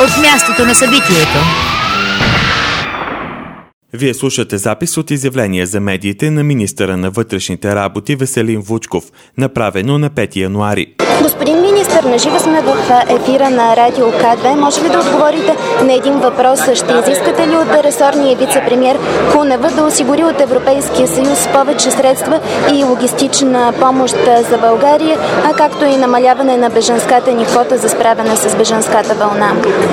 от мястото на събитието. Вие слушате запис от изявление за медиите на министъра на вътрешните работи Веселин Вучков, направено на 5 януари. Господин министър, наживо сме в ефира на Радио К2. Може ли да отговорите на един въпрос? Ще изискате ли от ресорния вице-премиер Кунева да осигури от Европейския съюз повече средства и логистична помощ за България, както и намаляване на бежанската ни квота за справяне с бежанската вълна?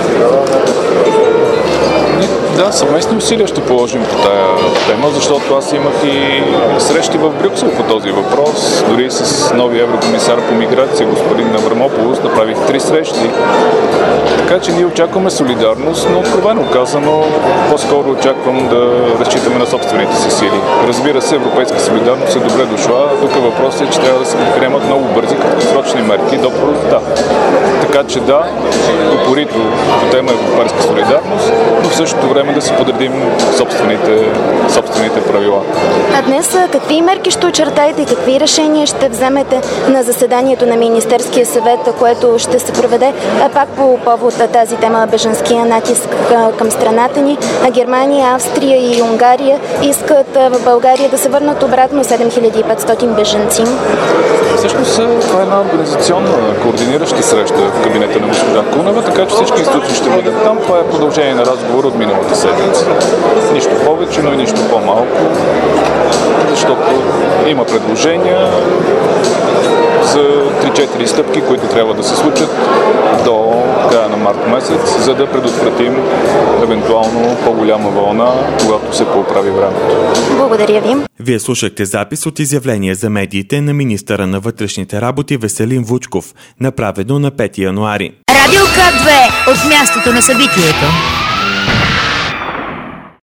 Да, съвместни усилия ще положим по тая тема, защото аз имах и срещи в Брюксел по този въпрос. Дори с новия еврокомисар по миграция, господин Аврамополос, направих 3 срещи. Така че ние очакваме солидарност, но откровено казано, по-скоро очаквам да разчитаме на собствените си сили. Разбира се, европейска солидарност е добре дошла. Тук въпросът е, че трябва да се предприемат много бързи краткосрочни мерки до пролетта. Така че да, упорито по тема европейска солидарност, но в същото време да си подредим собствените правила. А днес какви мерки ще очертаете и какви решения ще вземете на заседанието на Министерския съвет, което ще се проведе пак по повод тази тема бежанския натиск към страната ни? Германия, Австрия и Унгария искат в България да се върнат обратно 7500 бежанци. Всъщност това е една организационна координираща среща в кабинета на госпожа Кунева, така че всички институции ще бъдат там. Това е продължение на разговор от миналата седмица. Нищо повече, но и нищо по-малко, защото има предложения за 3-4 стъпки, които трябва да се случат до края на март месец, за да предотвратим евентуално по-голяма вълна, когато се поправи времето. Благодаря ви. Вие слушахте запис от изявление за медиите на министъра на вътрешните работи Веселин Вучков, направено на 5 януари. Радио К2 от мястото на събитието.